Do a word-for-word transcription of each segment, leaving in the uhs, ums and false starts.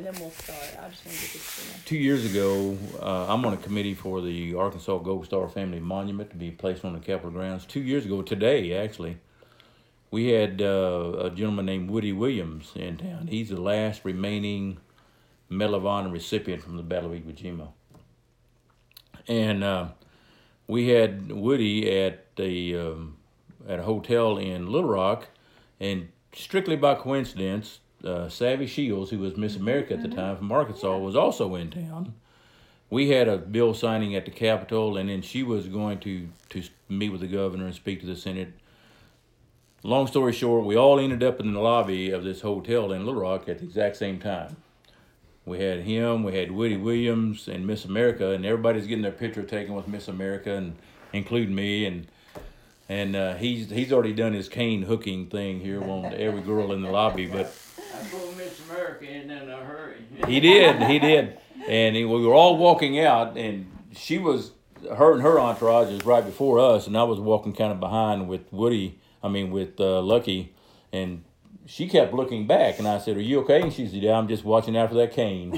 then we'll start. I just want to get this in. Two years ago, uh, I'm on a committee for the Arkansas Gold Star Family Monument to be placed on the Capitol grounds. Two years ago today, actually, we had uh, a gentleman named Woody Williams in town. He's the last remaining Medal of Honor recipient from the Battle of Iwo Jima. And uh, we had Woody at the um, at a hotel in Little Rock, and strictly by coincidence, uh, Savvy Shields, who was Miss America at the time from Arkansas, was also in town. We had a bill signing at the Capitol, and then she was going to, to meet with the governor and speak to the Senate. Long story short, we all ended up in the lobby of this hotel in Little Rock at the exact same time. We had him, we had Woody Williams and Miss America, and everybody's getting their picture taken with Miss America, and including me. And and uh, he's he's already done his cane hooking thing here on every girl in the lobby. But I pulled Miss America in in a hurry. he did, he did. And he, we were all walking out, and she was, her and her entourage was right before us, and I was walking kind of behind with Woody, I mean with uh, Lucky, and she kept looking back, and I said, "Are you okay?" And she said, "Yeah, I'm just watching out for that cane."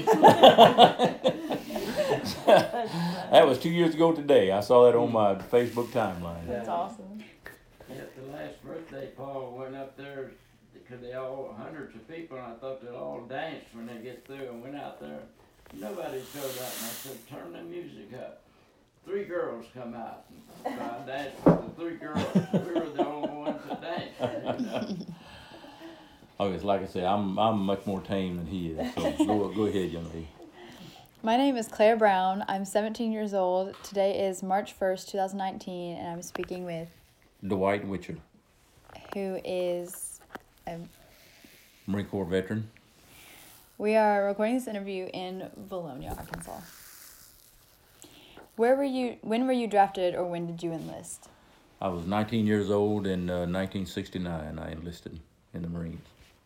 That was two years ago today. I saw that on my Facebook timeline. That's awesome. At the last birthday, Paul went up there because they all hundreds of people, and I thought they'd all dance when they get through. And went out there, nobody showed up, and I said, "Turn the music up." Three girls come out, and so I danced with the three girls. We were the only ones that danced. Oh, it's like I said, I'm I'm much more tame than he is. So go go ahead, young lady. My name is Claire Brown. I'm seventeen years old. Today is March first, twenty nineteen, and I'm speaking with Dwight Witcher, who is a, Marine Corps veteran. we are recording this interview in Vilonia, Arkansas. Where were you? When were you drafted, or when did you enlist? I was nineteen years old in uh, nineteen sixty-nine. I enlisted in the Marines.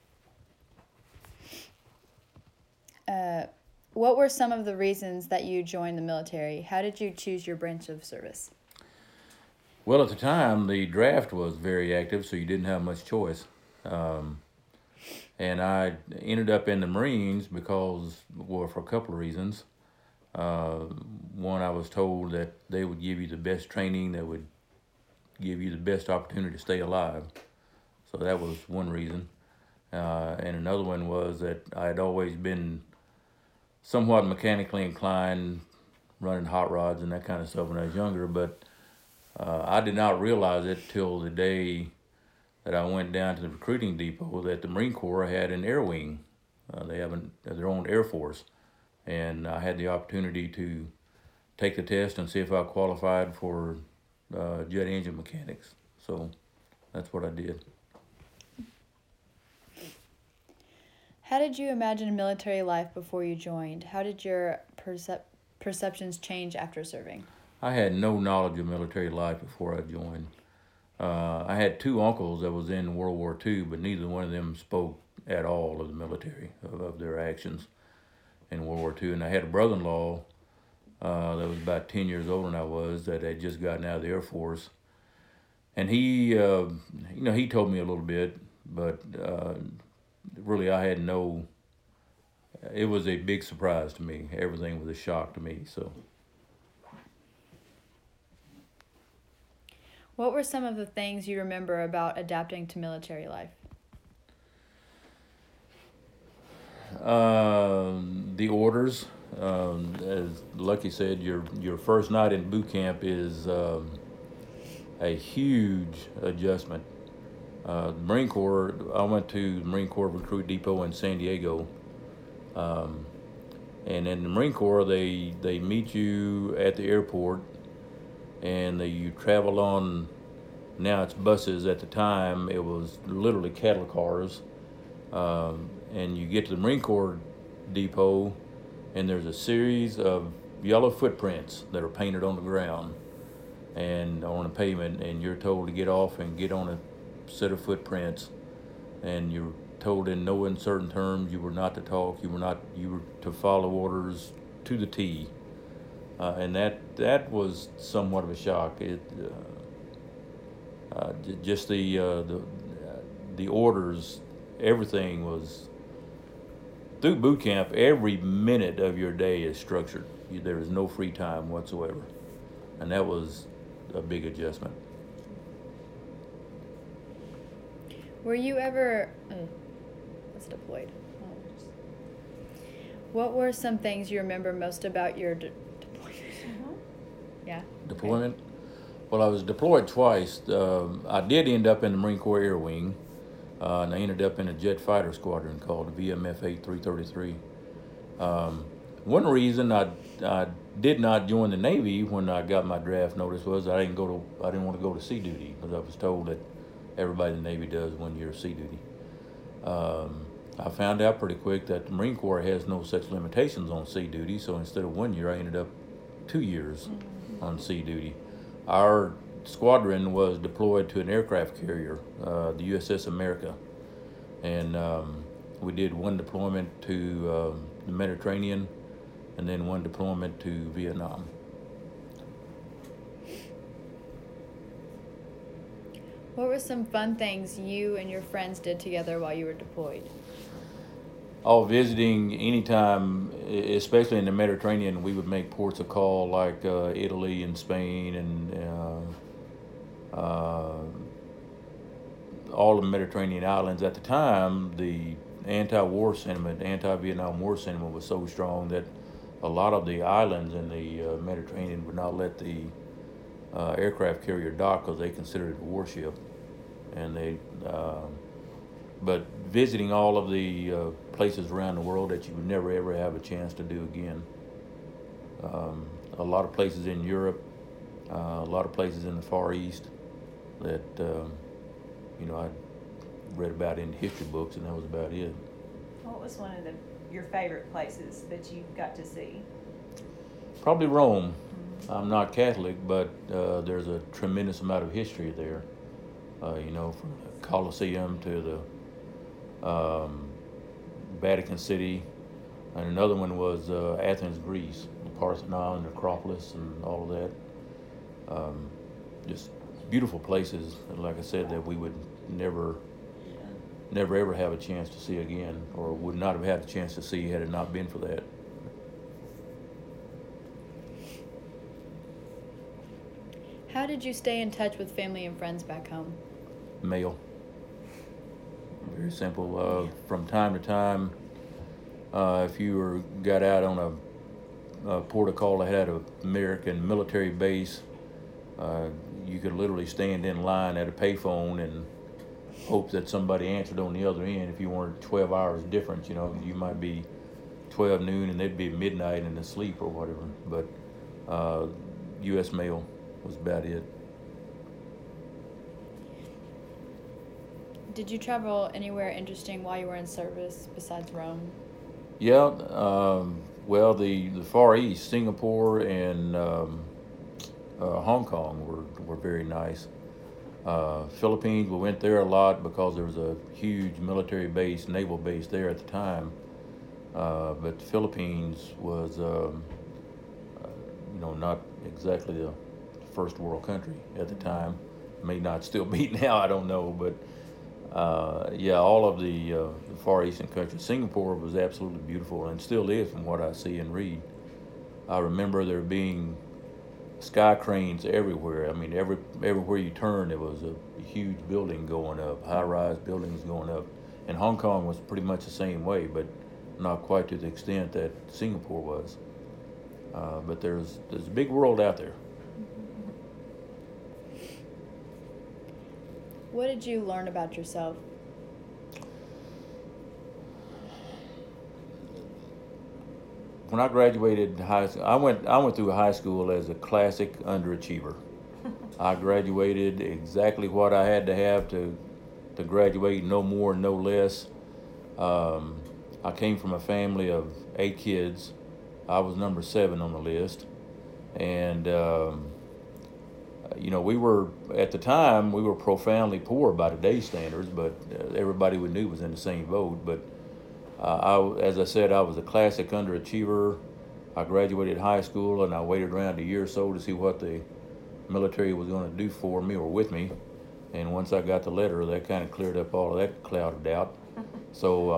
Uh, what were some of the reasons that you joined the military? How did you choose your branch of service? Well, at the time, the draft was very active, so you didn't have much choice. Um, and I ended up in the Marines because, well, for a couple of reasons. Uh, one, I was told that they would give you the best training, that would give you the best opportunity to stay alive. So that was one reason. Uh, and another one was that I had always been somewhat mechanically inclined, running hot rods and that kind of stuff when I was younger, but uh, I did not realize it till the day that I went down to the recruiting depot that the Marine Corps had an air wing. Uh, they have an, their own Air Force, and I had the opportunity to take the test and see if I qualified for uh, jet engine mechanics. So that's what I did. How did you imagine military life before you joined? How did your percep- perceptions change after serving? I had no knowledge of military life before I joined. Uh, I had two uncles that was in World War Two, but neither one of them spoke at all of the military, of, of their actions in World War Two. And I had a brother-in-law uh, that was about ten years older than I was, that had just gotten out of the Air Force. And he, uh, you know, he told me a little bit, but uh, really I had no, it was a big surprise to me. Everything was a shock to me, so. What were some of the things you remember about adapting to military life? Um, the orders, um, as Lucky said, your your first night in boot camp is um, a huge adjustment. Uh, the Marine Corps, I went to the Marine Corps Recruit Depot in San Diego, um, and in the Marine Corps, they, they meet you at the airport, and they, you travel on, now it's buses. At the time, it was literally cattle cars. Um, and you get to the Marine Corps depot, and there's a series of yellow footprints that are painted on the ground and on the pavement, and you're told to get off and get on a set of footprints, and you're told in no uncertain terms you were not to talk, you were not, you were to follow orders to the T. Uh, and that that was somewhat of a shock. It uh, uh, j- just the uh, the the orders, everything was through boot camp, every minute of your day is structured. You, there is no free time whatsoever, and that was a big adjustment. Were you ever? Oh, that's deployed. What were some things you remember most about your de- deployment? Mhm. Yeah. Deployment? Well, I was deployed twice. Um, I did end up in the Marine Corps Air Wing, uh, and I ended up in a jet fighter squadron called the V M F eight three thirty-three. Um, one reason I, I did not join the Navy when I got my draft notice was I didn't go to I didn't want to go to sea duty, because I was told that everybody in the Navy does one year of sea duty. Um, I found out pretty quick that the Marine Corps has no such limitations on sea duty, so instead of one year, I ended up two years mm-hmm. on sea duty. Our squadron was deployed to an aircraft carrier, uh, the U S S America, and um, we did one deployment to um, the Mediterranean, and then one deployment to Vietnam. What were some fun things you and your friends did together while you were deployed? All visiting anytime, especially in the Mediterranean, we would make ports of call like uh, Italy and Spain and uh, uh, all the Mediterranean islands. At the time, the anti-war sentiment, anti-Vietnam War sentiment was so strong that a lot of the islands in the uh, Mediterranean would not let the uh, aircraft carrier dock because they considered it a warship. And they, uh, but visiting all of the uh, places around the world that you would never ever have a chance to do again. Um, a lot of places in Europe, uh, a lot of places in the Far East that, um, you know, I read about in history books, and that was about it. What was one of the, your favorite places that you got to see? Probably Rome. Mm-hmm. I'm not Catholic, but uh, there's a tremendous amount of history there. Uh, you know, from the Colosseum to the um, Vatican City, and another one was uh, Athens, Greece, the Parthenon, and Acropolis, and all of that. Um, just beautiful places, like I said, that we would never, never ever have a chance to see again, or would not have had a chance to see had it not been for that. How did you stay in touch with family and friends back home? Mail. Very simple. Uh, from time to time, uh, if you were got out on a, a port of call that had an American military base, uh, you could literally stand in line at a payphone and hope that somebody answered on the other end. If you weren't twelve hours different, you know, you might be twelve noon and they'd be midnight and asleep or whatever. But uh, U S mail was about it. Did you travel anywhere interesting while you were in service besides Rome? Yeah, um, well, the, the Far East, Singapore and um, uh, Hong Kong were, were very nice. Uh, Philippines, we went there a lot because there was a huge military base, naval base there at the time. Uh, but the Philippines was, um, uh, you know, not exactly a first world country at the time. May not still be now, I don't know, but Uh, yeah, all of the, uh, the Far Eastern countries. Singapore was absolutely beautiful and still is from what I see and read. I remember there being sky cranes everywhere. I mean, every everywhere you turn, there was a huge building going up, high-rise buildings going up. And Hong Kong was pretty much the same way, but not quite to the extent that Singapore was. Uh, but there's there's a big world out there. What did you learn about yourself? When I graduated high school, I went I went through high school as a classic underachiever. I graduated exactly what I had to have to to graduate, no more, no less. Um, I came from a family of eight kids. I was number seven on the list, and um, you know, we were, at the time, we were profoundly poor by today's standards, but uh, everybody we knew was in the same boat. But uh, I, as I said, I was a classic underachiever. I graduated high school, and I waited around a year or so to see what the military was going to do for me or with me. And once I got the letter, that kind of cleared up all of that cloud of doubt. So uh,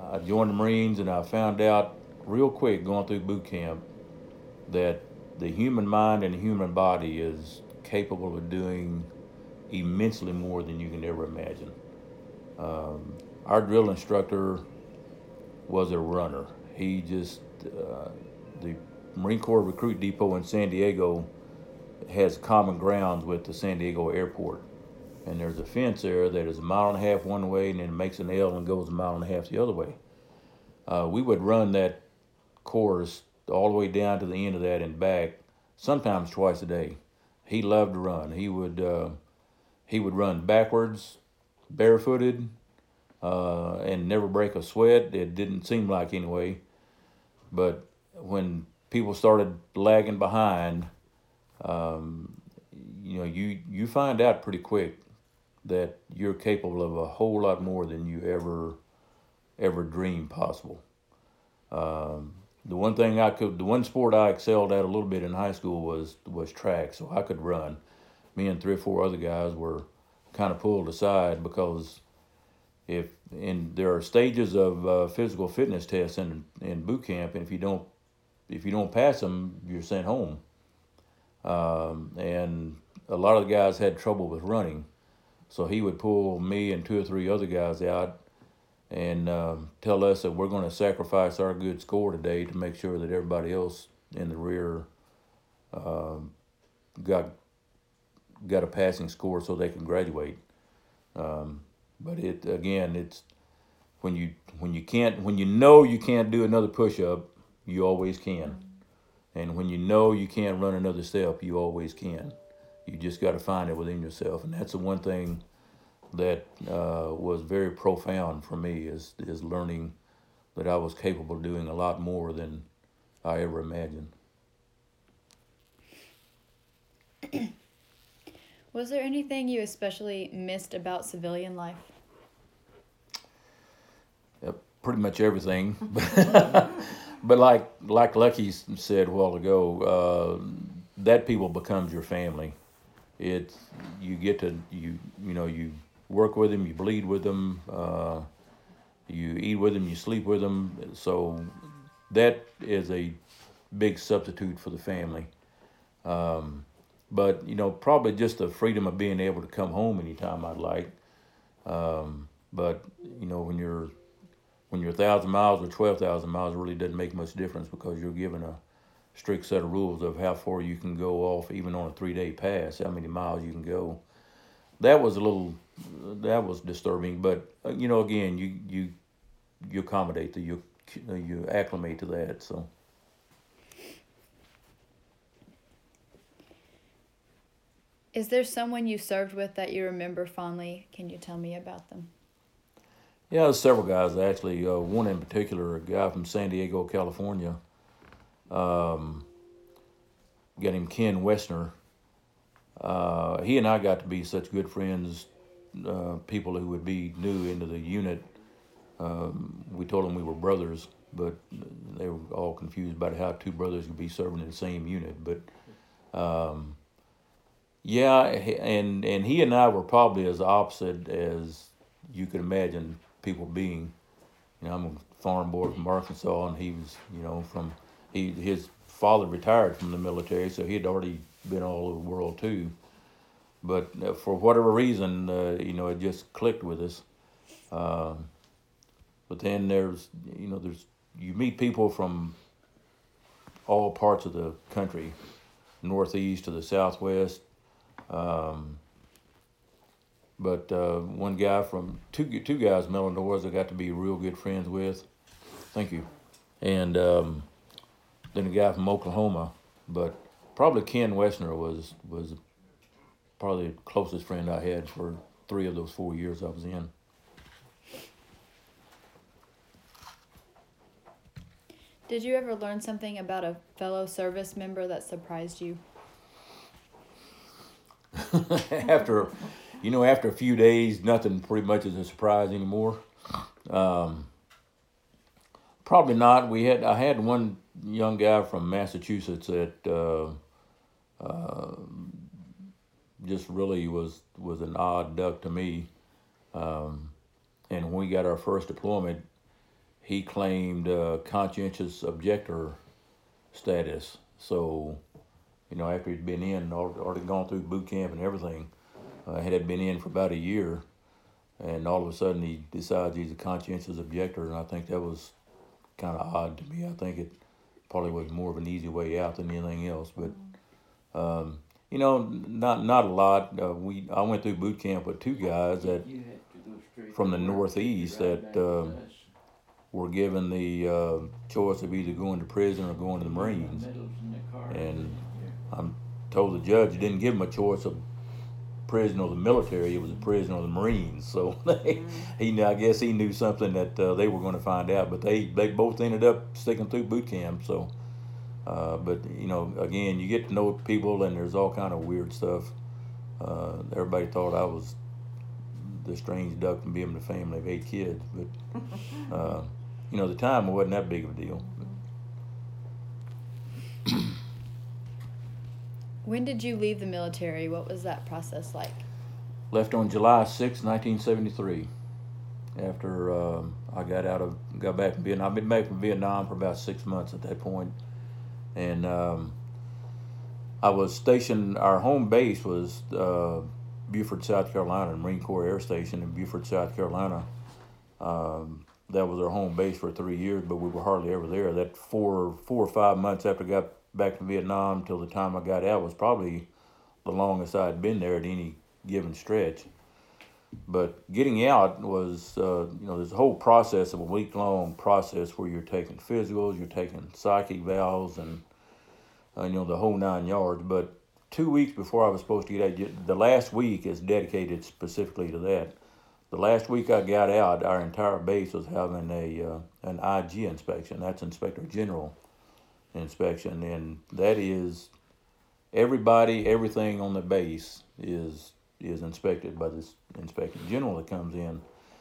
I joined the Marines, and I found out real quick going through boot camp that the human mind and the human body is capable of doing immensely more than you can ever imagine. Um, our drill instructor was a runner. He just, uh, the Marine Corps Recruit Depot in San Diego has common grounds with the San Diego airport. And there's a fence there that is a mile and a half one way and then makes an L and goes a mile and a half the other way. Uh, we would run that course all the way down to the end of that and back, sometimes twice a day. He loved to run. He would uh, he would run backwards, barefooted, uh, and never break a sweat. It didn't seem like anyway. But when people started lagging behind, um, you know, you, you find out pretty quick that you're capable of a whole lot more than you ever ever dreamed possible. Um, the one thing I could, the one sport I excelled at a little bit in high school was was track, so I could run. Me and three or four other guys were kind of pulled aside because if and there are stages of uh, physical fitness tests in in boot camp, and if you don't if you don't pass them, you're sent home. Um, and a lot of the guys had trouble with running, so he would pull me and two or three other guys out and um, tell us that we're going to sacrifice our good score today to make sure that everybody else in the rear um, got got a passing score so they can graduate. Um, but it again, it's when you when you can't when you know you can't do another push up, you always can, and when you know you can't run another step, you always can. You just got to find it within yourself, and that's the one thing that uh, was very profound for me is is learning that I was capable of doing a lot more than I ever imagined. Was there anything you especially missed about civilian life? Uh, pretty much everything, but like like Lucky said a while ago, uh, that people becomes your family. It's you get to you you know you work with them, you bleed with them, uh, you eat with them, you sleep with them. So that is a big substitute for the family. Um, but you know, probably just the freedom of being able to come home anytime I'd like. Um, but you know, when you're when you're a thousand miles or twelve thousand miles, it really doesn't make much difference because you're given a strict set of rules of how far you can go off, even on a three-day pass, how many miles you can go. That was a little, that was disturbing. But uh, you know, again, you you you accommodate to you you acclimate to that. So. Is there someone you served with that you remember fondly? Can you tell me about them? Yeah, there's several guys actually. Uh, one in particular, a guy from San Diego, California. Um, got him Ken Wessner. Uh, he and I got to be such good friends. Uh, people who would be new into the unit. Um, we told them we were brothers, but they were all confused about how two brothers could be serving in the same unit. But um, yeah, and and he and I were probably as opposite as you could imagine people being. You know, I'm a farm boy from Arkansas, and he was, you know, from he his father retired from the military, so he had already been all over the world too. But uh, for whatever reason, uh, you know, it just clicked with us. Uh, but then there's, you know, there's you meet people from all parts of the country, northeast to the southwest. Um, but uh, one guy from two two guys from Illinois I got to be real good friends with. Thank you. And um, then a guy from Oklahoma, but probably Ken Wessner was was probably the closest friend I had for three of those four years I was in. Did you ever learn something about a fellow service member that surprised you? after, you know, after a few days, nothing pretty much is a surprise anymore. Um, probably not. We had I had one young guy from Massachusetts that uh, uh, just really was was an odd duck to me. Um, and when we got our first deployment, he claimed uh, conscientious objector status. So, you know, after he'd been in, already gone through boot camp and everything, uh, had been in for about a year, and all of a sudden he decides he's a conscientious objector, and I think that was kind of odd to me. I think it probably was more of an easy way out than anything else, but um, you know, not not a lot. Uh, we I went through boot camp with two guys that You had to go straight from to the work, Northeast ride that back uh, with us. were given the uh, choice of either going to prison or going to the Marines. Medals in the car. And I'm told the judge didn't give him a choice of prison or the military. It was a prison or the Marines. So they, he, I guess he knew something that uh, they were going to find out. But they, they both ended up sticking through boot camp. So, uh, but you know, again, you get to know people, and there's all kind of weird stuff. Uh, everybody thought I was the strange duck from being in the family of eight kids, but uh, you know, the time wasn't that big of a deal. When did you leave the military? What was that process like? Left on July sixth, nineteen seventy-three. After uh, I got out of, got back from Vietnam. I've been back from Vietnam for about six months at that point, and um, I was stationed. Our home base was uh, Beaufort, South Carolina, Marine Corps Air Station in Beaufort, South Carolina. Um, that was our home base for three years, but we were hardly ever there. That four, four or five months after I got back from Vietnam till the time I got out was probably the longest I had been there at any given stretch. But getting out was, uh, you know, there's a whole process of a week-long process where you're taking physicals, you're taking psychic valves, and, uh, you know, the whole nine yards. But two weeks before I was supposed to get out, the last week is dedicated specifically to that. The last week I got out, our entire base was having a uh, an I G inspection. That's Inspector General inspection, and that is everybody, everything on the base is is inspected by this Inspector General that comes in.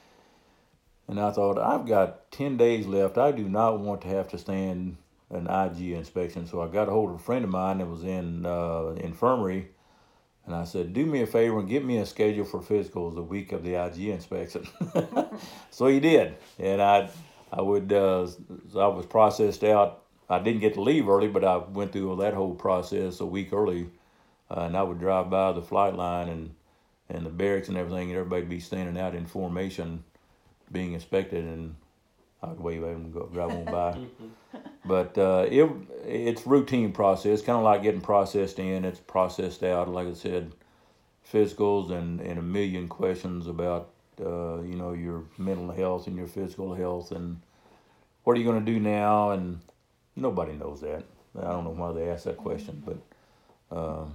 And I thought, I've got ten days left. I do not want to have to stand an I G inspection. So I got a hold of a friend of mine that was in uh, infirmary, and I said, do me a favor and get me a schedule for physicals the week of the I G inspection. So he did, and I I would uh, I was processed out. I didn't get to leave early, but I went through that whole process a week early, uh, and I would drive by the flight line and, and the barracks and everything, and everybody would be standing out in formation, being inspected, and I'd wave at them and go drive on by. But uh, it it's routine process, kind of like getting processed in. It's processed out, like I said, physicals and, and a million questions about uh, you know, your mental health and your physical health, and what are you going to do now, and nobody knows that. I don't know why they asked that question, but um,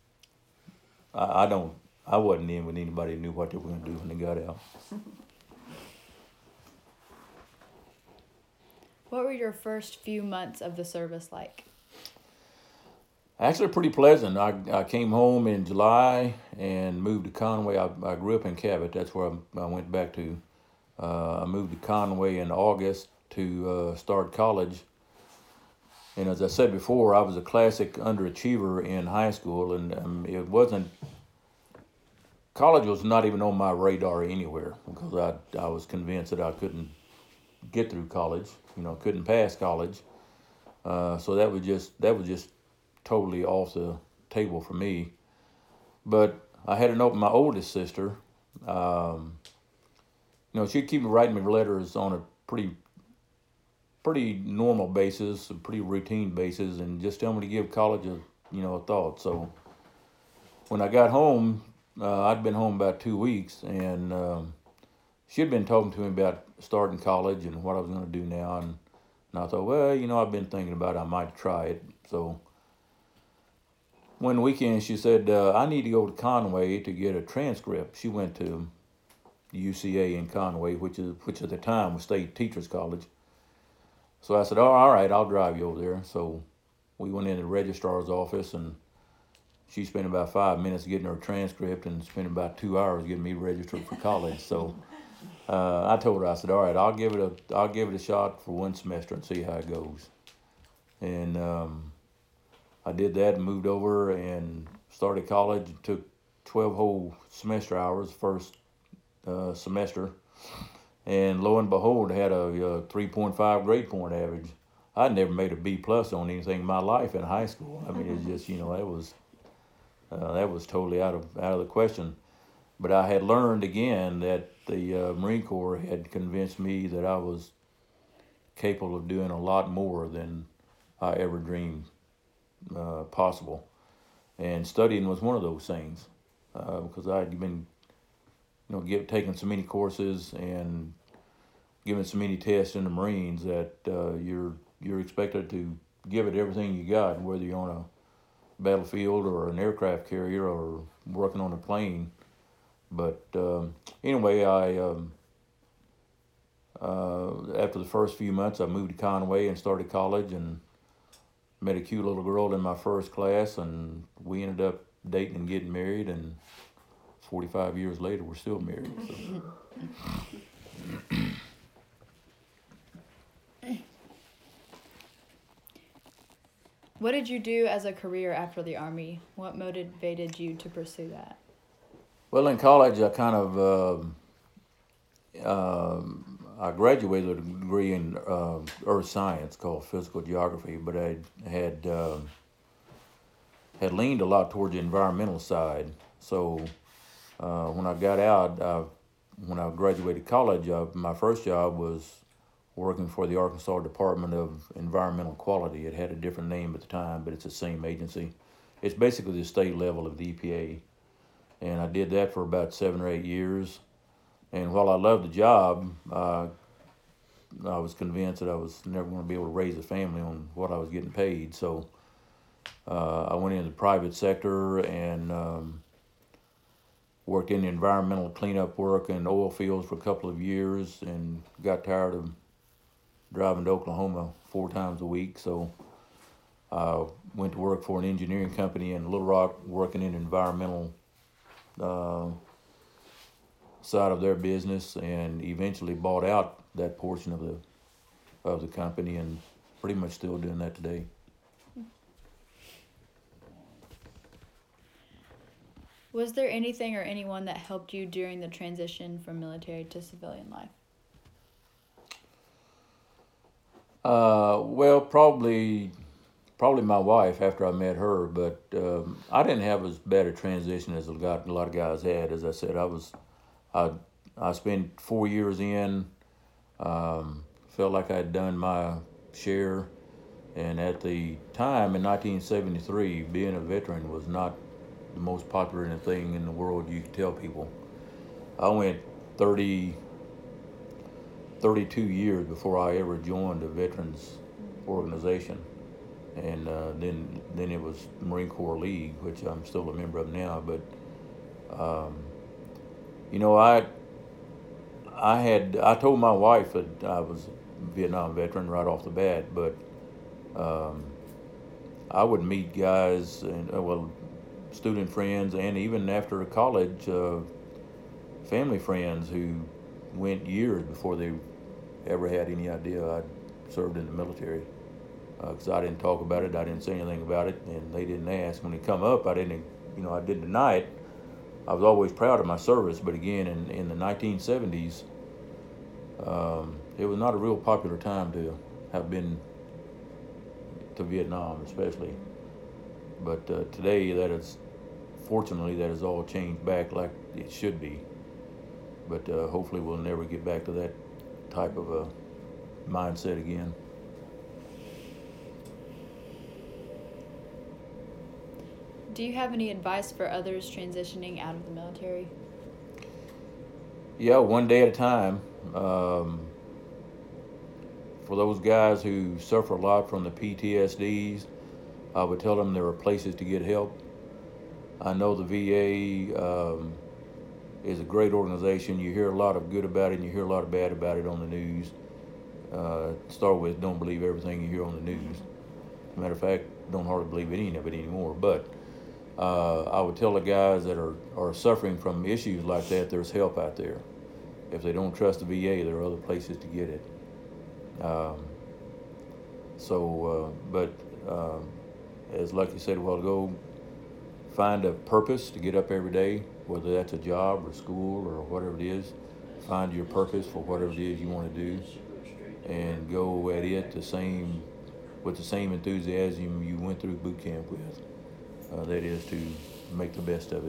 I, I don't. I wasn't in when anybody knew what they were going to do when they got out. What were your first few months of the service like? Actually, pretty pleasant. I, I came home in July and moved to Conway. I, I grew up in Cabot. That's where I, I went back to. Uh, I moved to Conway in August to uh, start college. And as I said before, I was a classic underachiever in high school, and um, it wasn't, college was not even on my radar anywhere, because I I was convinced that I couldn't get through college, you know, couldn't pass college. Uh, so that was just, that was just totally off the table for me. But I had to know my oldest sister, um, you know, she'd keep writing me letters on a pretty pretty normal basis, a pretty routine basis, and just tell me to give college a, you know, a thought. So when I got home, uh, I'd been home about two weeks, and um, she'd been talking to me about starting college and what I was going to do now, and, and I thought, well, you know, I've been thinking about it, I might try it. So one weekend she said, uh, I need to go to Conway to get a transcript. She went to U C A in Conway, which is which at the time was State Teachers College. So I said, oh, all right, I'll drive you over there. So we went into the registrar's office, and she spent about five minutes getting her transcript and spent about two hours getting me registered for college. So uh, I told her, I said, all right, I'll give it a, I'll give it a shot for one semester and see how it goes. And um, I did that and moved over and started college. It took twelve whole semester hours first uh, semester. and lo and behold, I had a, uh three point five grade point average. I'd never made a B plus on anything in my life in high school. I mean, it's just, you know, that was uh, that was totally out of out of the question. But I had learned again that the uh, Marine Corps had convinced me that I was capable of doing a lot more than I ever dreamed uh, possible. And studying was one of those things, uh, because I'd been, you know, give, taking so many courses and given so many tests in the Marines that uh, you're you're expected to give it everything you got, whether you're on a battlefield or an aircraft carrier or working on a plane. But um, anyway, I um, uh, after the first few months, I moved to Conway and started college and met a cute little girl in my first class, and we ended up dating and getting married, and forty-five years later, we're still married. So. What did you do as a career after the Army? What motivated you to pursue that? Well, in college, I kind of uh, uh, I graduated with a degree in uh, earth science called physical geography, but I had uh, had leaned a lot towards the environmental side. So uh, when I got out, uh, when I graduated college, uh, my first job was working for the Arkansas Department of Environmental Quality. It had a different name at the time, but it's the same agency. It's basically the state level of the E P A. And I did that for about seven or eight years. And while I loved the job, uh, I was convinced that I was never going to be able to raise a family on what I was getting paid. So uh, I went into the private sector and um, worked in the environmental cleanup work in oil fields for a couple of years and got tired of driving to Oklahoma four times a week. So I went to work for an engineering company in Little Rock, working in environmental uh, side of their business, and eventually bought out that portion of the of the company, and pretty much still doing that today. Was there anything or anyone that helped you during the transition from military to civilian life? Uh, well, probably, probably my wife after I met her, but um, I didn't have as bad a transition as a lot, a lot of guys had. As I said, I was, I, I spent four years in, um, felt like I'd done my share, and at the time in nineteen seventy-three, being a veteran was not the most popular thing in the world you could tell people. I went thirty, thirty-two years before I ever joined a veterans organization, and uh, then then it was Marine Corps League, which I'm still a member of now. But um, you know, I I had I told my wife that I was a Vietnam veteran right off the bat, but um, I would meet guys and uh, well, student friends, and even after college, uh, family friends who went years before they ever had any idea I'd served in the military. Because uh, I didn't talk about it, I didn't say anything about it, and they didn't ask. When it come up, I didn't, you know, I didn't deny it. I was always proud of my service, but again, in, in the nineteen seventies, um, it was not a real popular time to have been to Vietnam, especially. But uh, today, that is, fortunately, that has all changed back like it should be. But uh, hopefully we'll never get back to that type of a mindset again. Do you have any advice for others transitioning out of the military? Yeah, one day at a time. Um, for those guys who suffer a lot from the P T S Ds, I would tell them there are places to get help. I know the V A um, is a great organization. You hear a lot of good about it, and you hear a lot of bad about it on the news. Uh, to start with, don't believe everything you hear on the news. As a matter of fact, don't hardly believe any of it anymore. But uh, I would tell the guys that are, are suffering from issues like that, there's help out there. If they don't trust the V A, there are other places to get it. Um, so, uh, but uh, as Lucky said a while ago, find a purpose to get up every day, whether that's a job or school or whatever it is. find your purpose for whatever it is you want to do, and go at it the same with the same enthusiasm you went through boot camp with. Uh, that is to make the best of it.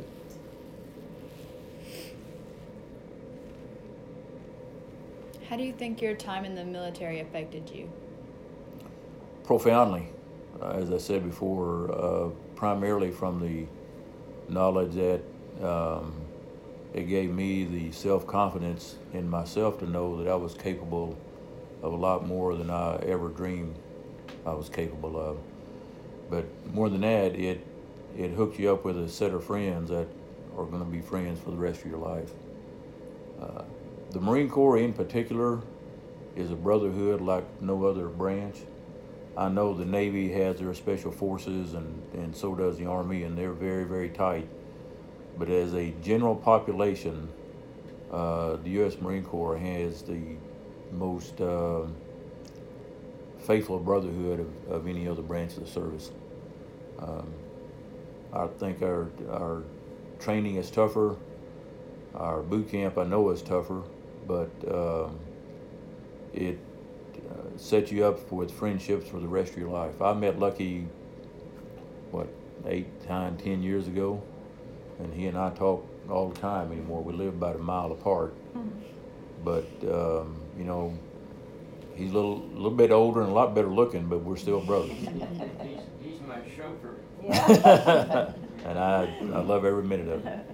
How do you think your time in the military affected you? Profoundly, uh, as I said before, uh, primarily from the knowledge that um, it gave me the self-confidence in myself to know that I was capable of a lot more than I ever dreamed I was capable of. But more than that, it it hooked you up with a set of friends that are going to be friends for the rest of your life. Uh, the Marine Corps in particular is a brotherhood like no other branch. I know the Navy has their special forces, and, and so does the Army, and they're very, very tight. But as a general population, uh, the U S Marine Corps has the most uh, faithful brotherhood of, of any other branch of the service. Um, I think our our training is tougher. Our boot camp, I know, is tougher, but um, it uh, sets you up with friendships for the rest of your life. I met Lucky, what, eight, nine, ten years ago, and he and I talk all the time anymore. We live about a mile apart, but um, you know, he's a little, little bit older and a lot better looking, but we're still brothers. He's, he's my chauffeur. Yeah. And I, I love every minute of it.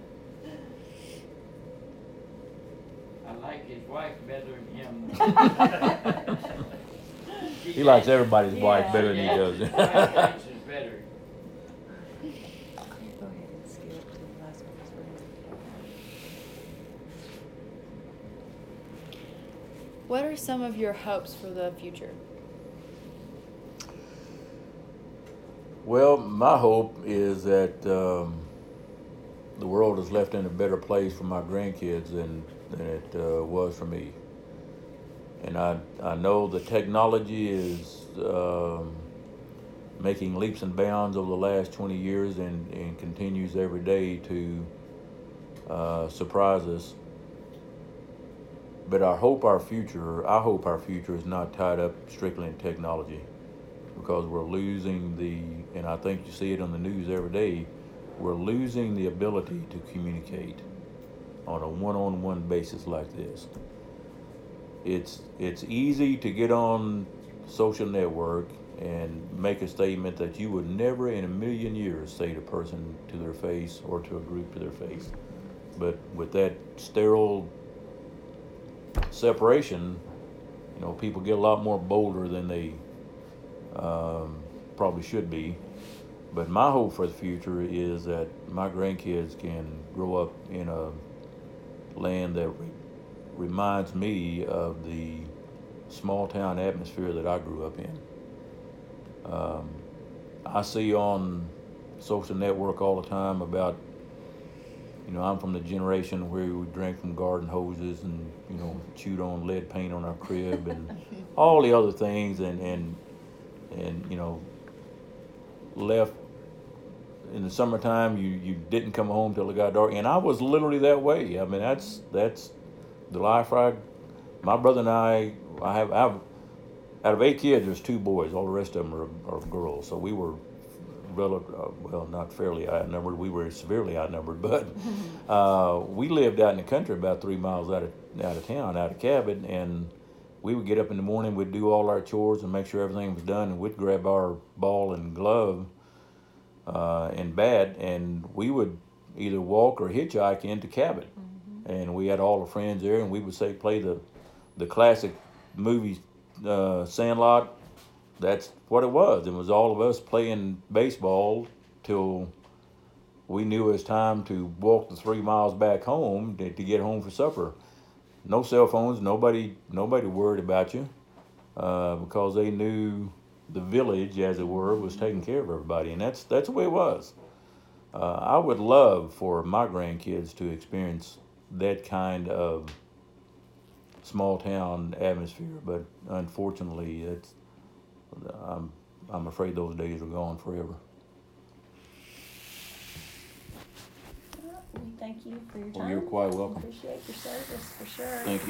I like his wife better than him. He likes everybody's wife Yeah. better than he does. My wife is better. Go ahead and skip to the last one, 'cause we're gonna- What are some of your hopes for the future? Well, my hope is that um, the world is left in a better place for my grandkids than, than it uh, was for me. And I, I know the technology is um, making leaps and bounds over the last twenty years, and, and continues every day to uh, surprise us. But I hope our future, I hope our future is not tied up strictly in technology, because we're losing the, and I think you see it on the news every day, we're losing the ability to communicate on a one-on-one basis like this. It's it's easy to get on social network and make a statement that you would never in a million years say to a person to their face or to a group to their face. But with that sterile separation, you know, people get a lot more bolder than they um, probably should be. But my hope for the future is that my grandkids can grow up in a land that re- reminds me of the small town atmosphere that I grew up in. Um, I see on social network all the time about, you know, I'm from the generation where we drank from garden hoses and, you know, chewed on lead paint on our crib and all the other things, and, and, and, you know, left in the summertime, you, you didn't come home till it got dark. And I was literally that way. I mean, that's, that's the life I, my brother and I, I have, I have, out of eight kids, there's two boys. All the rest of them are, are girls. So we were, rel- uh, well, not fairly outnumbered. We were severely outnumbered, but uh, we lived out in the country about three miles out of out of town, out of cabin, and we would get up in the morning, we'd do all our chores and make sure everything was done, and we'd grab our ball and glove uh, and bat, and we would either walk or hitchhike into cabin. Mm-hmm. And we had all the friends there, and we would say play the the classic movie uh, Sandlot. That's what it was. It was all of us playing baseball till we knew it was time to walk the three miles back home to, to get home for supper. No cell phones, nobody nobody worried about you uh, because they knew the village, as it were, was taking care of everybody. And that's that's the way it was. Uh, I would love for my grandkids to experience that kind of small town atmosphere, but unfortunately, it's I'm I'm afraid those days are gone forever. thank you for your time. Well, you're quite welcome. Appreciate your service, for sure. Thank you.